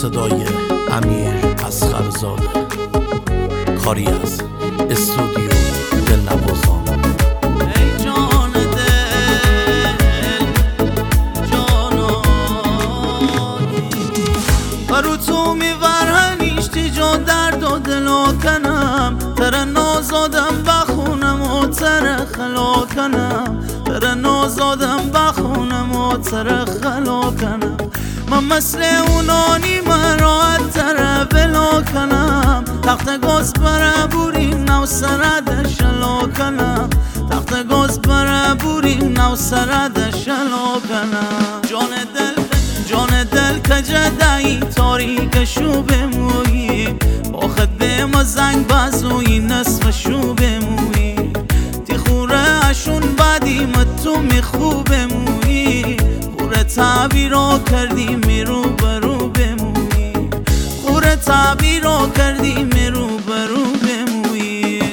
صدای امیر اصغرزاده، کاری از استودیو دلنوازان. ای جان دل جانانی برو تو میورهنیشتی جو درد و دلو کنم تر نازادم بخونم و تر خلا کنم تر نازادم بخونم و تر خلا کنم من مثل اونانی من راحت تر بلا کنم تخت گاز بره بوریم نو سرد شلا کنم تخت گاز بره بوریم نو سرد شلا کنم جان دل که جدایی تاریک شو بمویی با خد به ما زنگ بازوی نصف شو بمویی تی خوره اشون بعدی ما تو میخوب بمویی خوره تعبیرو کردی میرو برو بمویی خوره تعبیرو کردی میرو برو بمویی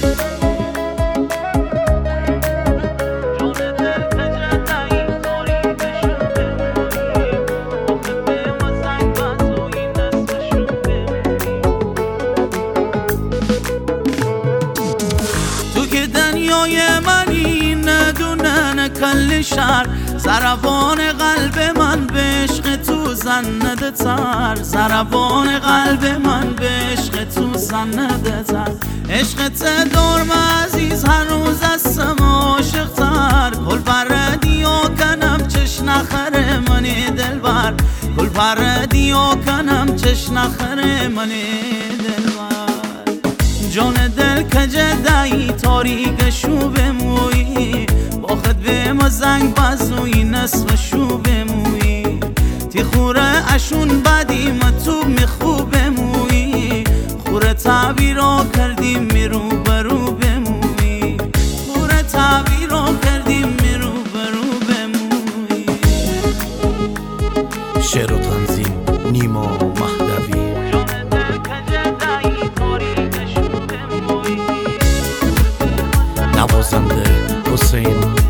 دنیای منی ندونن کل شهر ضربان قلب من به عشق تو زنده تر ضربان قلب من به عشق تو زنده تر عشقت دارم عزیز هر روز هستم عاشق تر گل پردیا کنم چش نخره منی دلبر گل پردیا کنم چش نخره منی دلبر جان دل که جدایی تاریک شو بمویی با خد به ما زنگ بازوی نصف شو بمویی تی خوره اشون بدی ما تو میخوب بمویی خوره تعبیرو کردیم میرو برو بمویی خوره تعبیرو کردیم میرو برو بمویی. شعر و تنظیم نیما مهدوی. نوازنده حسین